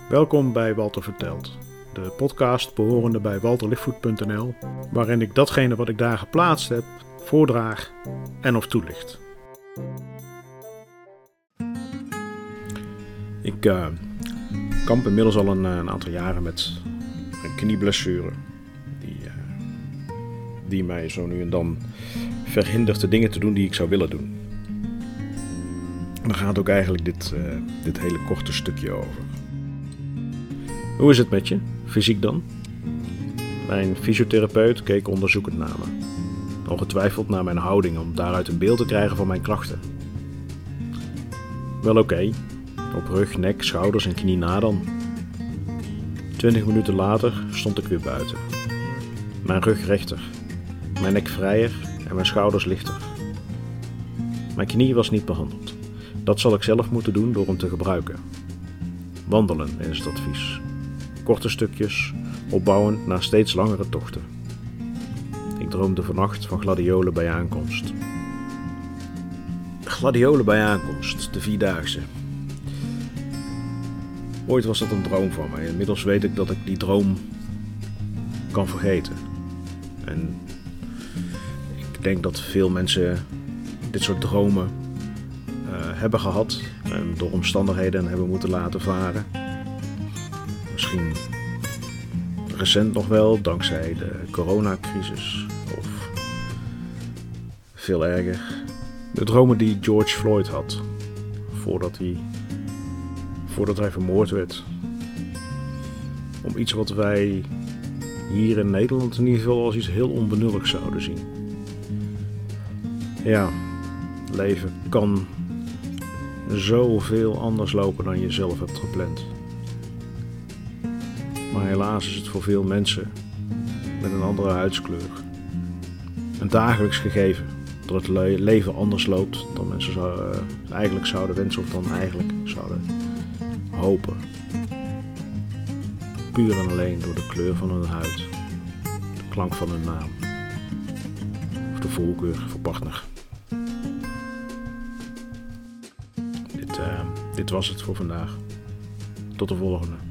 Welkom bij Walter Vertelt, de podcast behorende bij walterlichtvoet.nl, waarin ik datgene wat ik daar geplaatst heb, voordraag en of toelicht. Ik kamp inmiddels al een aantal jaren met een knieblessure die mij zo nu en dan verhindert de dingen te doen die ik zou willen doen. En daar gaat ook eigenlijk dit hele korte stukje over. Hoe is het met je, fysiek dan? Mijn fysiotherapeut keek onderzoekend naar me. Ongetwijfeld naar mijn houding om daaruit een beeld te krijgen van mijn klachten. Wel oké. Op rug, nek, schouders en knie na dan. 20 minuten later stond ik weer buiten. Mijn rug rechter, mijn nek vrijer en mijn schouders lichter. Mijn knie was niet behandeld. Dat zal ik zelf moeten doen door hem te gebruiken. Wandelen is het advies. Korte stukjes, opbouwend naar steeds langere tochten. Ik droomde vannacht van gladiolen bij aankomst. Gladiolen bij aankomst, de Vierdaagse. Ooit was dat een droom van mij. Inmiddels weet ik dat ik die droom kan vergeten. En ik denk dat veel mensen dit soort dromen hebben gehad en door omstandigheden hebben moeten laten varen. Misschien recent nog wel, dankzij de coronacrisis, of veel erger, de dromen die George Floyd had voordat hij vermoord werd. Om iets wat wij hier in Nederland in ieder geval als iets heel onbenulligs zouden zien. Ja, leven kan zoveel anders lopen dan je zelf hebt gepland. Maar helaas is het voor veel mensen met een andere huidskleur een dagelijks gegeven dat het leven anders loopt dan mensen eigenlijk zouden wensen of dan eigenlijk zouden hopen. Puur en alleen door de kleur van hun huid, de klank van hun naam of de voorkeur voor partner. Dit was het voor vandaag. Tot de volgende.